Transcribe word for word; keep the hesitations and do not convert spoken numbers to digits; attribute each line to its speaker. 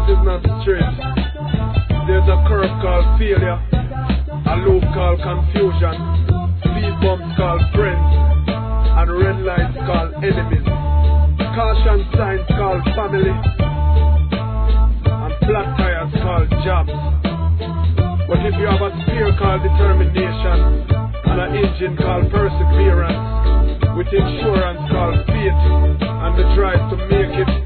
Speaker 1: road is not straight. There's a curve called failure, a loop called confusion, speed bumps called friends, and red lights called enemies. Caution signs called family, and flat tires called jobs. But if you have a spear called determination, and an engine called perseverance, with insurance called faith, and the drive to make it,